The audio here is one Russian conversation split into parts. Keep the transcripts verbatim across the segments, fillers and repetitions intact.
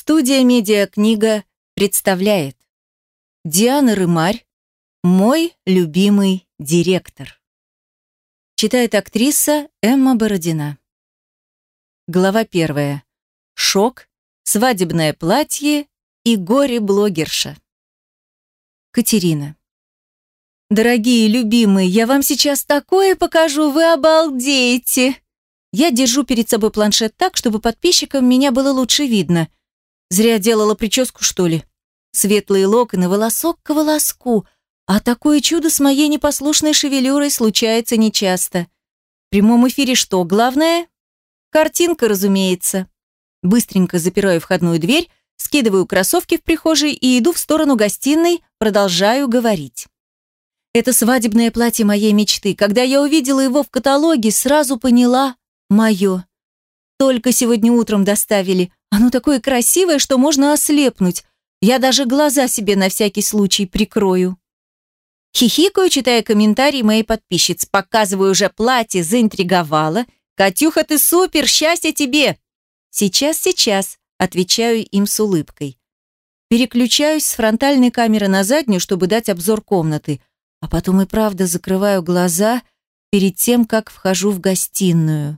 Студия «Медиакнига» представляет Диана Рымарь «Мой любимый директор». Читает актриса Эмма Бородина. Глава первая. Шок, свадебное платье и горе-блогерша. Катерина. Дорогие, любимые, я вам сейчас такое покажу, вы обалдеете. Я держу перед собой планшет так, чтобы подписчикам меня было лучше видно. Зря делала прическу, что ли? Светлые локоны, волосок к волоску. А такое чудо с моей непослушной шевелюрой случается нечасто. В прямом эфире что, главное? Картинка, разумеется. Быстренько запираю входную дверь, скидываю кроссовки в прихожей и иду в сторону гостиной, продолжаю говорить. Это свадебное платье моей мечты. Когда я увидела его в каталоге, сразу поняла – мое. Только сегодня утром доставили. Оно такое красивое, что можно ослепнуть. Я даже глаза себе на всякий случай прикрою. Хихикаю, читая комментарии моей подписчиц. Показываю уже платье, заинтриговала. «Катюха, ты супер! Счастья тебе!» «Сейчас, сейчас», – отвечаю им с улыбкой. Переключаюсь с фронтальной камеры на заднюю, чтобы дать обзор комнаты. А потом и правда закрываю глаза перед тем, как вхожу в гостиную.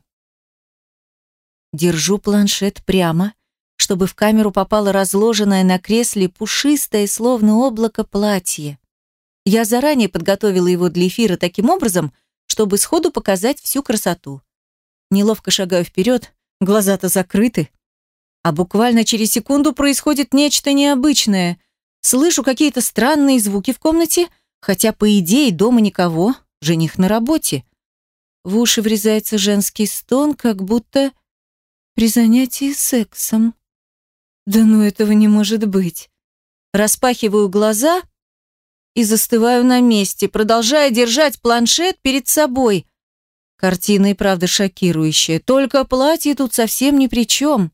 Держу планшет прямо, чтобы в камеру попало разложенное на кресле пушистое, словно облако, платье. Я заранее подготовила его для эфира таким образом, чтобы сходу показать всю красоту. Неловко шагаю вперед, глаза-то закрыты. А буквально через секунду происходит нечто необычное. Слышу какие-то странные звуки в комнате, хотя, по идее, дома никого, жених на работе. В уши врезается женский стон, как будто при занятии сексом. Да ну этого не может быть. Распахиваю глаза и застываю на месте, продолжая держать планшет перед собой. Картина и правда шокирующая, только платье тут совсем ни при чем.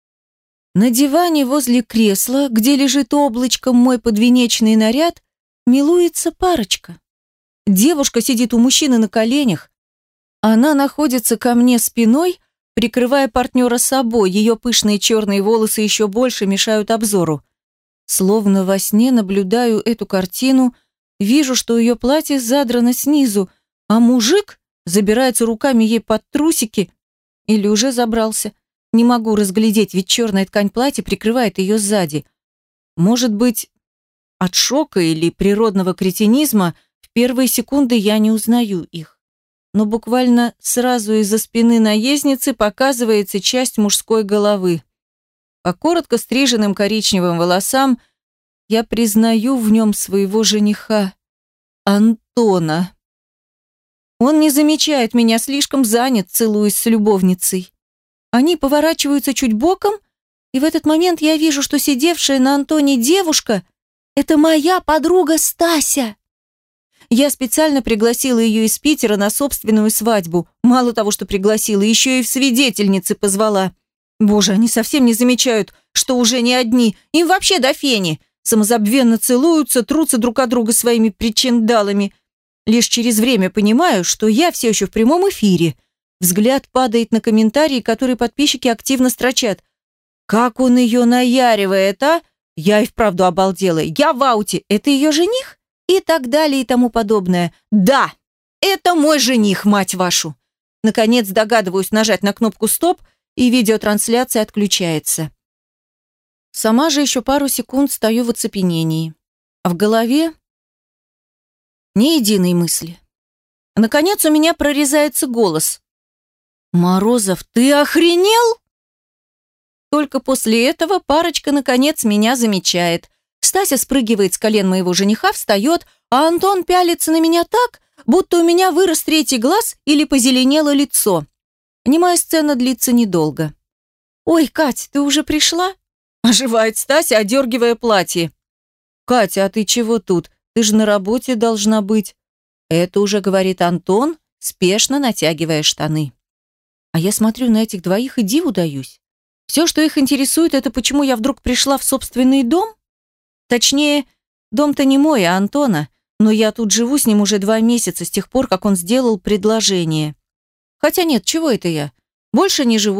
На диване возле кресла, где лежит облачком мой подвенечный наряд, милуется парочка. Девушка сидит у мужчины на коленях. Она находится ко мне спиной, прикрывая партнера собой, ее пышные черные волосы еще больше мешают обзору. Словно во сне наблюдаю эту картину, вижу, что ее платье задрано снизу, а мужик забирается руками ей под трусики или уже забрался. Не могу разглядеть, ведь черная ткань платья прикрывает ее сзади. Может быть, от шока или природного кретинизма в первые секунды я не узнаю их. Но буквально сразу из-за спины наездницы показывается часть мужской головы. По коротко стриженным коричневым волосам я признаю в нем своего жениха, Антона. Он не замечает меня, слишком занят, целуясь с любовницей. Они поворачиваются чуть боком, и в этот момент я вижу, что сидевшая на Антоне девушка – это моя подруга Стася. Я специально пригласила ее из Питера на собственную свадьбу. Мало того, что пригласила, еще и в свидетельницы позвала. Боже, они совсем не замечают, что уже не одни. Им вообще до фени. Самозабвенно целуются, трутся друг от друга своими причиндалами. Лишь через время понимаю, что я все еще в прямом эфире. Взгляд падает на комментарии, которые подписчики активно строчат. Как он ее наяривает, а? Я и вправду обалдела. Я в ауте. Это ее жених? И так далее и тому подобное. Да, это мой жених, мать вашу. Наконец догадываюсь нажать на кнопку «Стоп», и видеотрансляция отключается. Сама же еще пару секунд стою в оцепенении. А в голове ни единой мысли. Наконец у меня прорезается голос. «Морозов, ты охренел?» Только после этого парочка наконец меня замечает. Стася спрыгивает с колен моего жениха, встает, а Антон пялится на меня так, будто у меня вырос третий глаз или позеленело лицо. Немая сцена длится недолго. «Ой, Кать, ты уже пришла?» Оживает Стася, одергивая платье. «Катя, а ты чего тут? Ты же на работе должна быть». Это уже говорит Антон, спешно натягивая штаны. А я смотрю на этих двоих и диву даюсь. Все, что их интересует, это почему я вдруг пришла в собственный дом? Точнее, дом-то не мой, а Антона, но я тут живу с ним уже два месяца, с тех пор, как он сделал предложение. Хотя нет, чего это я? Больше не живу.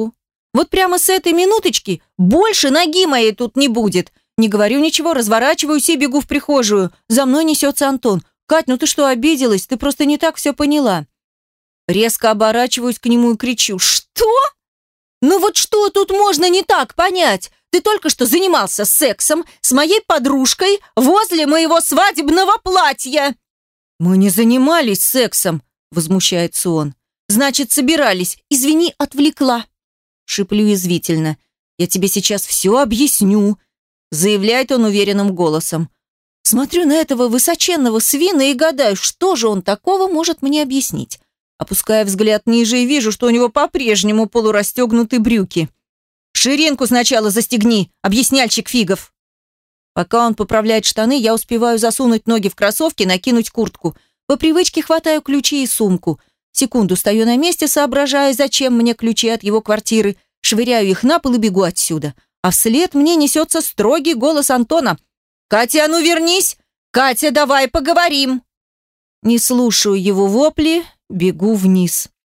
Вот прямо с этой минуточки больше ноги моей тут не будет. Не говорю ничего, разворачиваюсь и бегу в прихожую. За мной несется Антон. «Кать, ну ты что, обиделась? Ты просто не так все поняла». Резко оборачиваюсь к нему и кричу: «Что? Ну вот что тут можно не так понять? Ты только что занимался сексом с моей подружкой возле моего свадебного платья». «Мы не занимались сексом», — возмущается он. «Значит, собирались. Извини, отвлекла». Шиплю язвительно. «Я тебе сейчас все объясню», — заявляет он уверенным голосом. Смотрю на этого высоченного свина и гадаю, что же он такого может мне объяснить. Опуская взгляд ниже и вижу, что у него по-прежнему полурастегнуты брюки. «Ширинку сначала застегни, объясняльщик фигов». Пока он поправляет штаны, я успеваю засунуть ноги в кроссовки, накинуть куртку. По привычке хватаю ключи и сумку. Секунду стою на месте, соображая, зачем мне ключи от его квартиры. Швыряю их на пол и бегу отсюда. А вслед мне несется строгий голос Антона. «Катя, ну вернись! Катя, давай поговорим!» Не слушаю его вопли, бегу вниз.